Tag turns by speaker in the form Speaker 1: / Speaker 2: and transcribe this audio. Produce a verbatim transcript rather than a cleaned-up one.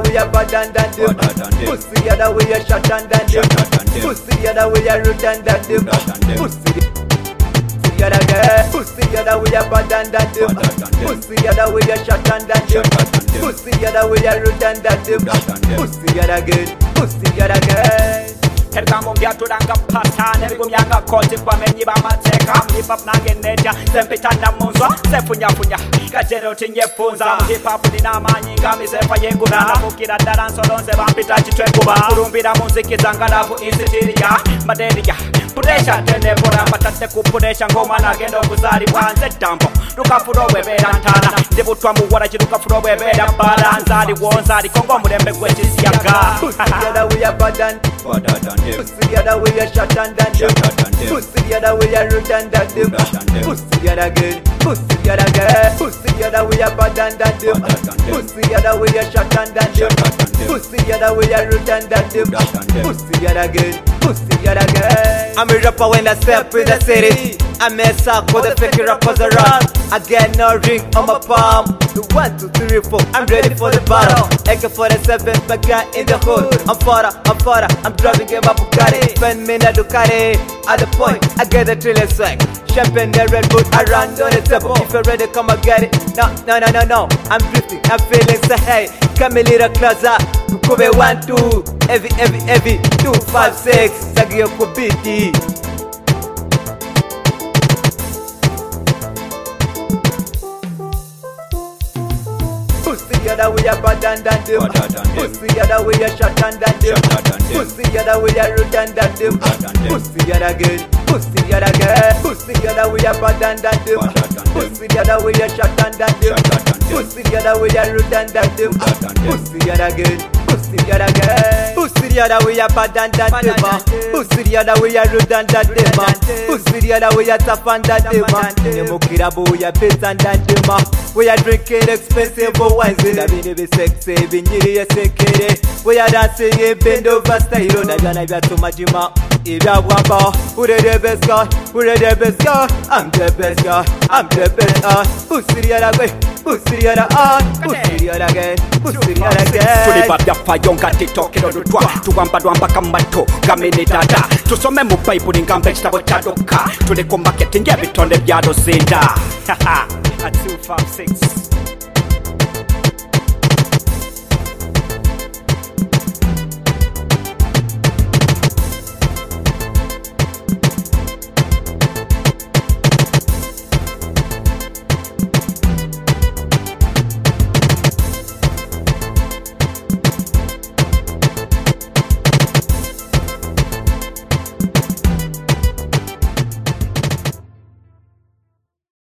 Speaker 1: way you bad and than them. Pussy the other way you shot and than them. Pussy the other way you rude and than them. Pussy the other girl. Pussy the other way you bad and than them. Pussy the other way you shot and than them. Pussy the other way you rude and than them. Pussy the other girl. Pussy the other girl.
Speaker 2: Tergambo mbyatulanga patane bigumyanga kote kwa menyi bamateka hip hop nange neja sempitanda munzwa sefunyafunya kajero tinyefunza hip hop dinamanyi ngamizefa yenguna nabukira daranso lonze bampita chitwekuba kurumbira muziki zangalavu insitiria maderia puresha tenebora patate kupuresha ngoma nagendo kuzali bwanze dambo lukafuro webera ntana ndibutwa muwara chirukafuro webera baranzali wonzali kongo mulembe gwechisiyaga
Speaker 1: together we are bad and pussy the other way you shot and than them. Pussy the other way you rude and than them. Pussy the other girl. Pussy the other girl. Pussy the other way you bad and than them. Pussy the other way you shot and than them. Pussy the other way you rude and than them. Pussy the other girl. Pussy the other girl. I'm a rapper when I step in the city. I mess up with the fake rappers around. I get no ring on my palm. The one, two, three, four. I'm ready for the battle. A K forty-seven, back in the hood. I'm fodder, I'm fodder. I'm driving in my Bugatti. Spend me na Ducati. At the point, I get the thriller swag. Champagne, the Red Bull, I run on the table. If you're ready, come and get it. No, no, no, no, no. I'm drifting, I'm feeling so hey. Come a little closer. Kube one, two. Heavy, heavy, heavy. Two, five, six. Sagio Kubiti. Pussy the other way you bad and than them. Pussy the other way you shot and than them. Pussy the other way you rude and than them. Pussy the other girl. Pussy the other girl. Pussy the other way you bad and than them. Pussy the other way you shot and than them. Pussy the other way you rude and than them. Pussy the other girl. Pussy the other girl. Pussy the other way you bad and than them. Pussy the other way you rude and than them. Pussy the other way you tough and than them. Nemukira bo ya pizza and than them. We are drinking expensive wines in a bit of sexy, binyiri ya sekere. We are dancing in bend over style. Na jana vya tumajima, ivya wamba. Who the best guy? Who the best guy? I'm the best guy. I'm the best guy. Pussy the other way. Pussy the other on. Pussy the other again. Pussy the other again.
Speaker 2: Tuli babya fayonga titokero dutwa. Tuwamba duamba kamato. Gamini dada. Tusome mu Bible ngambe chitabo chadoka. Tuli ku marketing ya bitonde bya dozinda. Haha. At two five six.